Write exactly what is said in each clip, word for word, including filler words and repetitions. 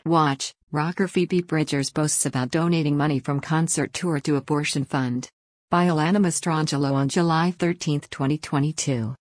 Watch, rocker Phoebe Bridgers boasts about donating money from concert tour to abortion fund. By Alana Mastrangelo on July thirteenth, twenty twenty-two.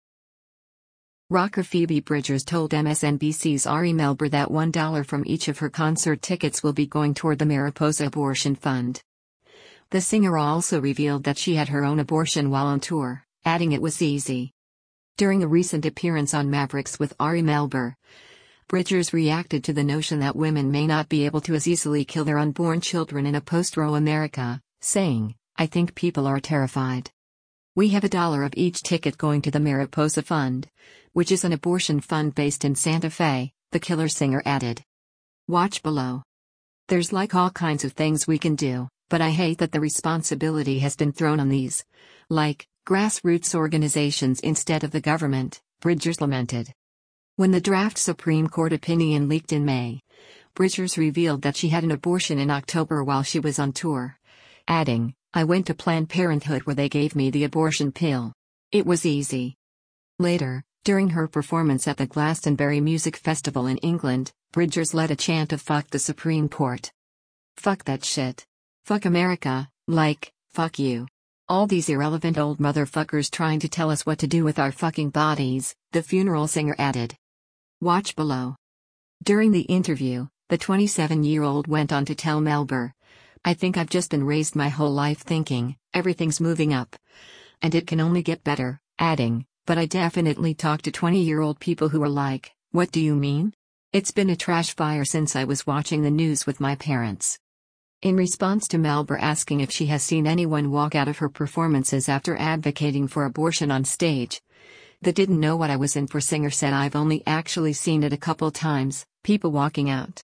Rocker Phoebe Bridgers told M S N B C's Ari Melber that one dollar from each of her concert tickets will be going toward the Mariposa Abortion Fund. The singer also revealed that she had her own abortion while on tour, adding it was easy. During a recent appearance on Mavericks with Ari Melber, Bridgers reacted to the notion that women may not be able to as easily kill their unborn children in a post-Roe America, saying, "I think people are terrified. We have a dollar of each ticket going to the Mariposa Fund, which is an abortion fund based in Santa Fe," the Killer singer added. Watch below. There's like all kinds of things we can do, but I hate that the responsibility has been thrown on these, like, grassroots organizations instead of the government, Bridgers lamented. When the draft Supreme Court opinion leaked in May, Bridgers revealed that she had an abortion in October while she was on tour, adding, "I went to Planned Parenthood where they gave me the abortion pill. It was easy." Later, during her performance at the Glastonbury Music Festival in England, Bridgers led a chant of "Fuck the Supreme Court. Fuck that shit. Fuck America, like, fuck you. All these irrelevant old motherfuckers trying to tell us what to do with our fucking bodies," the funeral singer added. Watch below. During the interview, the twenty-seven-year-old went on to tell Melber, "I think I've just been raised my whole life thinking, everything's moving up. And it can only get better," adding, "But I definitely talk to twenty-year-old people who are like, what do you mean? It's been a trash fire since I was watching the news with my parents." In response to Melber asking if she has seen anyone walk out of her performances after advocating for abortion on stage, the "didn't know what I was in for" singer said, "I've only actually seen it a couple times, people walking out.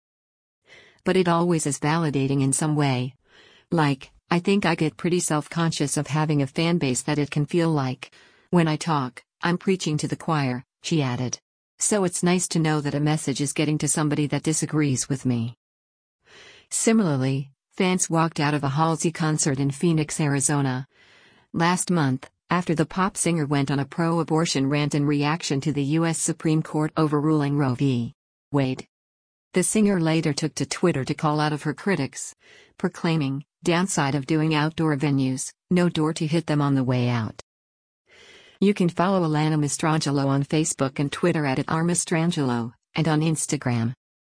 But it always is validating in some way. Like, I think I get pretty self-conscious of having a fan base that it can feel like, when I talk, I'm preaching to the choir," she added. "So it's nice to know that a message is getting to somebody that disagrees with me." Similarly, fans walked out of a Halsey concert in Phoenix, Arizona, last month, after the pop singer went on a pro-abortion rant in reaction to the U S Supreme Court overruling Roe v. Wade. The singer later took to Twitter to call out of her critics, proclaiming, "Downside of doing outdoor venues, no door to hit them on the way out." You can follow Alana Mastrangelo on Facebook and Twitter at @armastrangelo, and on Instagram.